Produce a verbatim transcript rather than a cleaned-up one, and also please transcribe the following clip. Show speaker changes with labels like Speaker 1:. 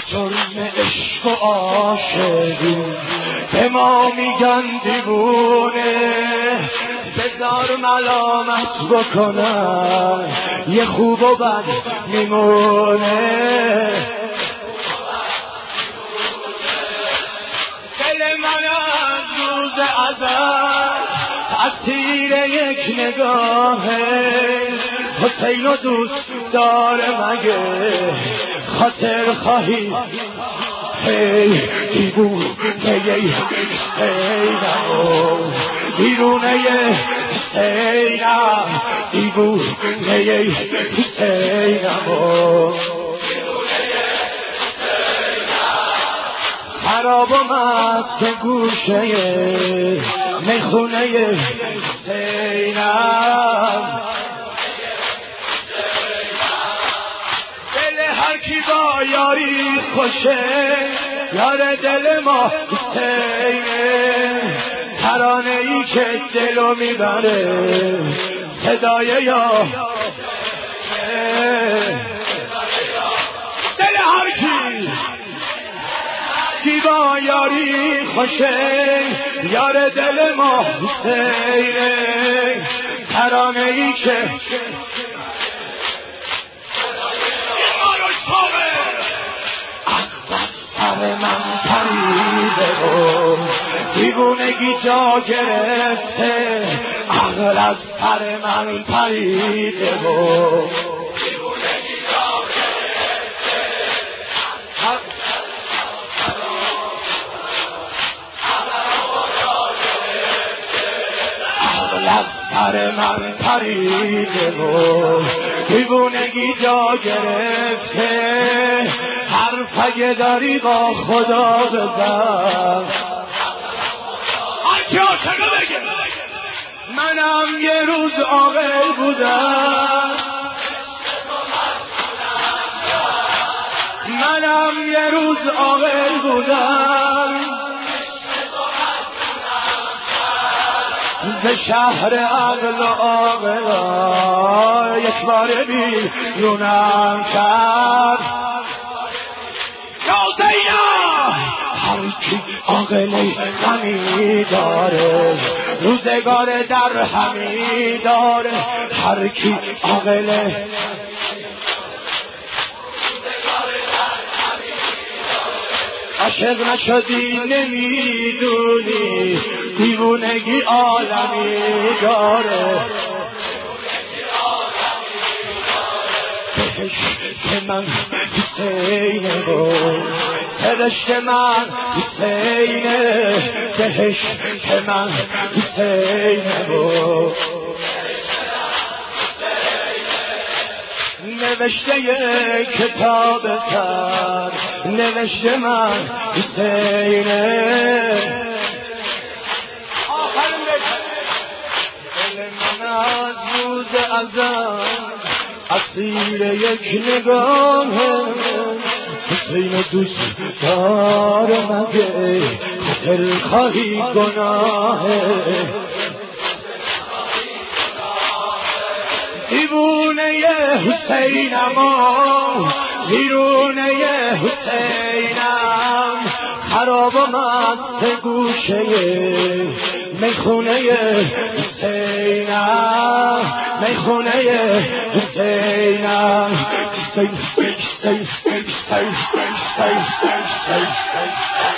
Speaker 1: جرم عشق و عاشقی به ما میگن دیوونه، بذار ملامت بکنن یه خوب و بد میمونه. دل من از روز ازل تأثیر یک نگاهه، حسین و دوست داره مگه خاطر خواهی؟ هی دیوونه ی حسینم، دیرونه ی حسینم، دیوونه ی حسینم، خراب و مست گوشه میخونه حسینم. دل هر کی با یاری خوشه، یار دل ما حسینه، ترانه ای که دلو میبره صدای یا دل هر کی کی با یاری خوشه، یار دل ما حسینه، ترانه ای که سر من پریده و دیوونگی جا گرفته، عقل از سر من پریده و دیوونگی جا گرفته، عقل از سر من پریده و دیوونگی جا گرفته، حرف اگه داری با خدا بزن، هرکی عاشقه بگه. منم یه روز عاقل بودم، منم یه روز عاقل بودم، به شهر عقل و عاقلا یک بار بیرونم کرد. هر کی عاقلی همی داره، روزگار در همی داره، هر کی عاقله عاشق نشدی نمیدونی، دیوونگی عالمی داره. بهشت من حسینه بود، سرشت من حسینه، بهشت من حسینه بود، نوشته یه کتاب سر، نوشته من حسینه. آخرین بیت دل من از روز ازل اسیر یک نگاهه، حسین دوست داره مگه خاطر خواهی گناهه، دیوونه ی حسینم، دیرونه ی حسینم، خراب و مست گوشه میخونه ی حسینم، میخونه ی حسینم.